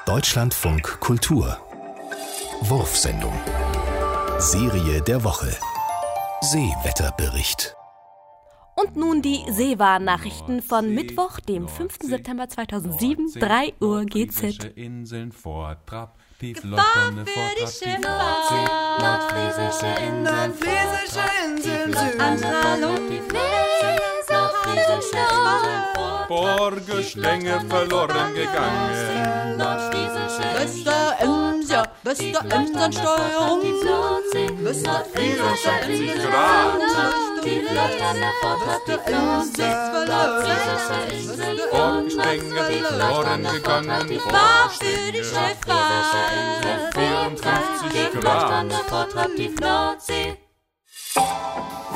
Deutschlandfunk Kultur Wurfsendung Serie der Woche Seewetterbericht. Und nun die Seewarnnachrichten von Mittwoch, dem 5. September 2007, 3 Uhr GZ. Inseln vor Trab, die Gefahr Flottone für vor die Trab, die Schifffahrt. Nordsee, nordfriesische Inseln Nordfriesische Inseln Borgestänge verloren gegangen. Westerimsensteuerung. Nordfriesische Inseln Die Flottone vor Trab, die Borgestänge verloren gegangen. Gefahr für die Schifffahrt. 54 Grad. Vortrag die Nordsee.